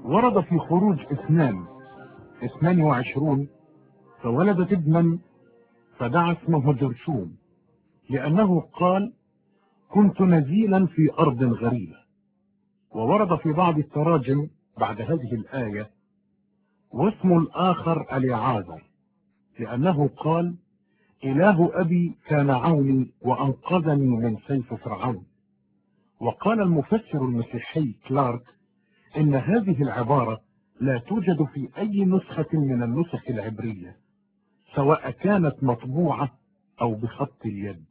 ورد في خروج 22 فولدت ابنا فدعا اسمه جرشوم، لأنه قال: كنت نزيلا في أرض غريبة. وورد في بعض التراجم بعد هذه الآية: واسم الآخر أليعازر، لأنه قال: إله أبي كان عوني وأنقذني من سيف فرعون. وقال المفسر المسيحي كلارك إن هذه العبارة لا توجد في أي نسخة من النسخ العبرية، سواء كانت مطبوعة أو بخط اليد.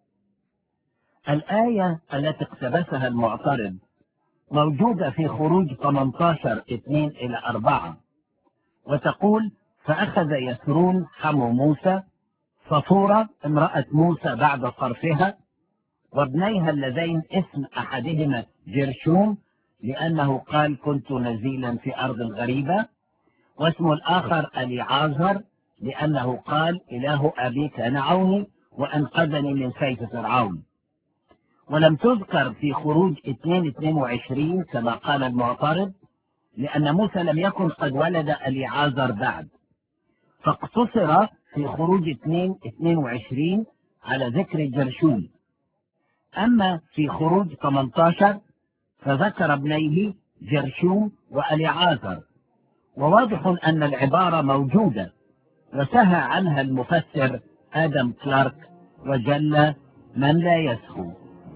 الآية التي اقتبسها المعترض موجودة في خروج 18:2-4، وتقول: فأخذ يثرون حمو موسى صفورة امرأة موسى بعد صرفها وابنيها اللذين اسم أحدهما جرشوم، لأنه قال: كنت نزيلا في أرض غريبة، واسم الآخر أليعازر، لأنه قال: إله أبي كان عوني وأنقذني من سيف فرعون. ولم تذكر في خروج 2:22 كما قال المعترض، لأن موسى لم يكن قد ولد أليعازر بعد، فاقتصر في خروج 2:22 على ذكر جرشوم. أما في خروج 18 فذكر ابنيه جرشوم وأليعازر، وواضح أن العبارة موجودة، وسهى عنها المفسر آدم كلارك وجل من لا يسهو.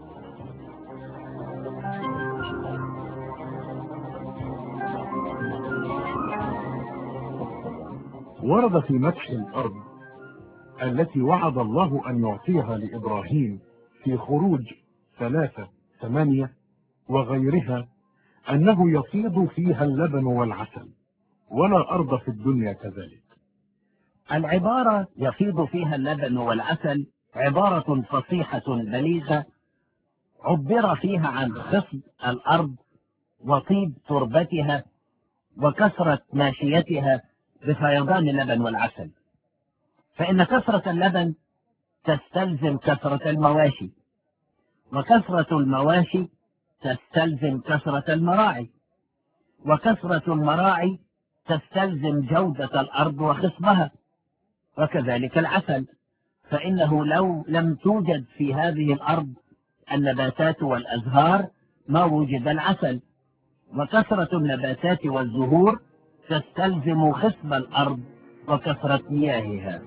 ورد في مدح الأرض التي وعد الله أن يعطيها لإبراهيم في خروج 3:8 وغيرها أنه يفيض فيها اللبن والعسل، ولا أرض في الدنيا كذلك. العبارة يفيض فيها اللبن والعسل عبارة فصيحة بليغة، عبر فيها عن خصب الأرض وطيب تربتها وكثرة ماشيتها بفيضان اللبن والعسل، فإن كثرة اللبن تستلزم كثرة المواشي، وكثرة المواشي تستلزم كثرة المراعي، وكثرة المراعي تستلزم جودة الأرض وخصبها، وكذلك العسل، فإنه لو لم توجد في هذه الأرض النباتات والأزهار ما وجد العسل، وكثرة النباتات والزهور تستلزم خصب الأرض وكثرة مياهها.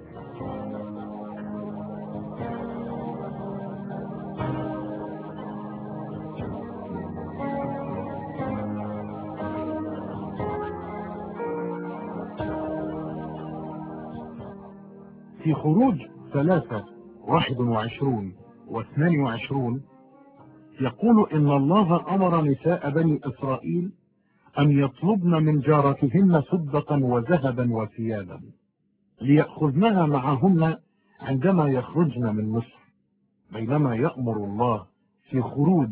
في خروج 3:21 و22 يقول: إن الله أمر نساء بني إسرائيل أن يطلبن من جارتهن فضة وذهبا وثيابا ليأخذنها معهن عندما يخرجن من مصر، بينما يأمر الله في خروج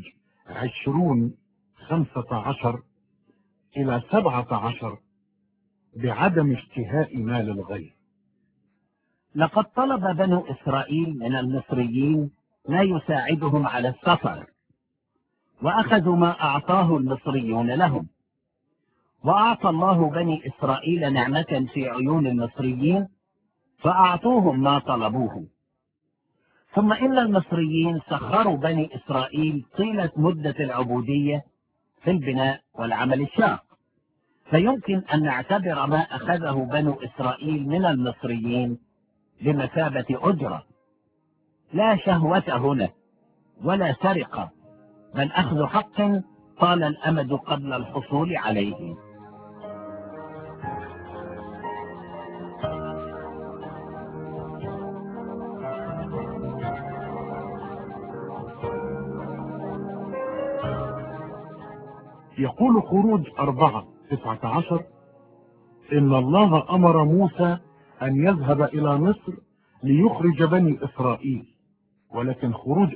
20:15-17 بعدم اشتهاء مال الغير. لقد طلب بنو إسرائيل من المصريين ما يساعدهم على السفر، وأخذوا ما أعطاه المصريون لهم، وأعطى الله بني إسرائيل نعمة في عيون المصريين فأعطوهم ما طلبوه. ثم إن المصريين سخروا بني إسرائيل طيلة مدة العبودية في البناء والعمل الشاق، فيمكن أن نعتبر ما أخذه بنو إسرائيل من المصريين بمثابة أجرة، لا شهوة هنا ولا سرقة، بل أخذ حق طال الأمد قبل الحصول عليه. يقول خروج 4:19: إن الله أمر موسى أن يذهب إلى مصر ليخرج بني إسرائيل. ولكن خروج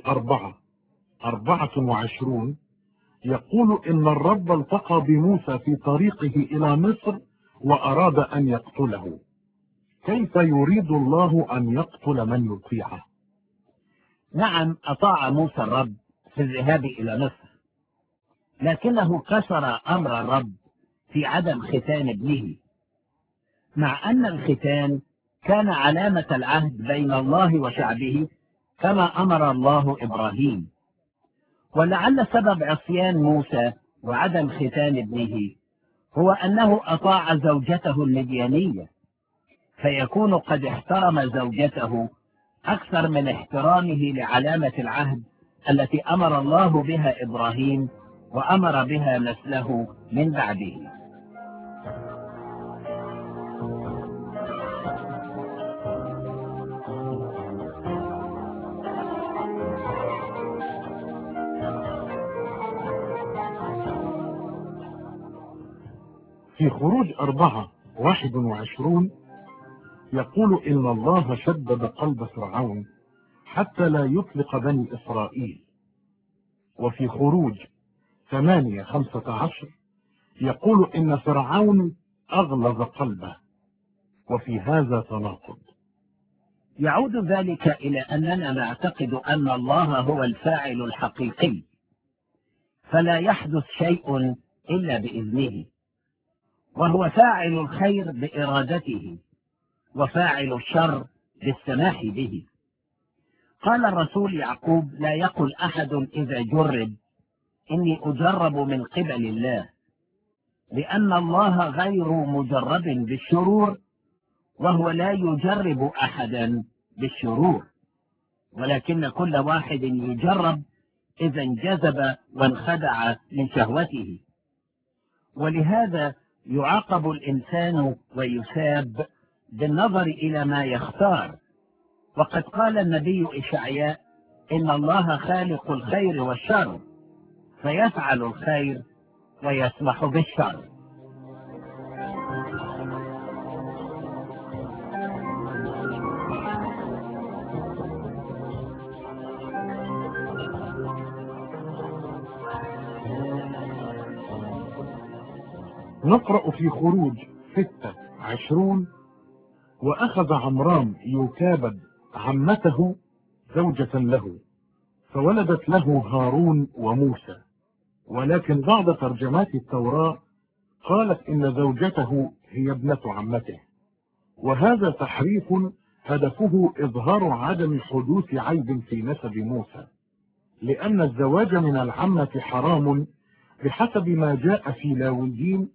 4:24 يقول: إن الرب التقى بموسى في طريقه إلى مصر وأراد أن يقتله. كيف يريد الله أن يقتل من يطيعه؟ نعم، أطاع موسى الرب في الذهاب إلى مصر، لكنه كسر أمر الرب في عدم ختان ابنه، مع أن الختان كان علامة العهد بين الله وشعبه كما أمر الله إبراهيم. ولعل سبب عصيان موسى وعدم ختان ابنه هو أنه أطاع زوجته المديانية، فيكون قد احترم زوجته أكثر من احترامه لعلامة العهد التي أمر الله بها إبراهيم وأمر بها نسله من بعده. في خروج 4:21 يقول إن الله شدد قلب فرعون حتى لا يطلق بني إسرائيل. وفي خروج 8:15 يقول إن فرعون أغلظ قلبه، وفي هذا تناقض. يعود ذلك إلى أننا نعتقد أن الله هو الفاعل الحقيقي، فلا يحدث شيء إلا بإذنه، وهو فاعل الخير بإرادته وفاعل الشر بالسماح به. قال الرسول يعقوب: لا يقل أحد إذا جرب إني أجرب من قبل الله، لأن الله غير مجرب بالشرور، وهو لا يجرب أحدا بالشرور، ولكن كل واحد يجرب إذا انجذب وانخدع من شهوته. ولهذا يعاقب الإنسان ويثاب بالنظر إلى ما يختار. وقد قال النبي إشعياء: إن الله خالق الخير والشر، فيفعل الخير ويسمح بالشر. نقرأ في خروج 6:20: وأخذ عمرام يوكابد عمته زوجة له، فولدت له هارون وموسى. ولكن بعض ترجمات التوراة قالت إن زوجته هي ابنة عمته، وهذا تحريف هدفه إظهار عدم حدوث عيب في نسب موسى، لأن الزواج من العمة حرام بحسب ما جاء في لاويين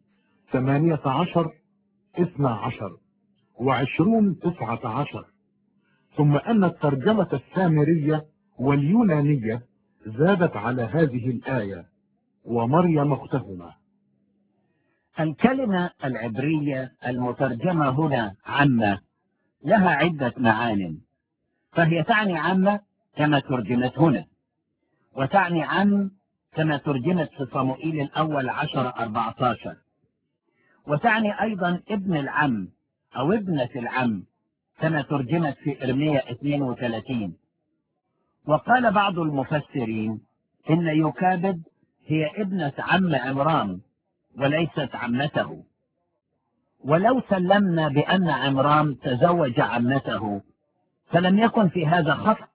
18:12 و20:19. ثم أن الترجمة السامرية واليونانية زادت على هذه الآية: ومريم اختهما. الكلمة العبرية المترجمة هنا عمة لها عدة معان، فهي تعني عمة كما ترجمت هنا، وتعني عم كما ترجمت في صموئيل الأول 10:14، وتعني أيضا ابن العم أو ابنة العم كما ترجمت في إرميا 32. وقال بعض المفسرين إن يوكابد هي ابنة عم عمران وليست عمته. ولو سلمنا بأن عمران تزوج عمته فلم يكن في هذا خطأ،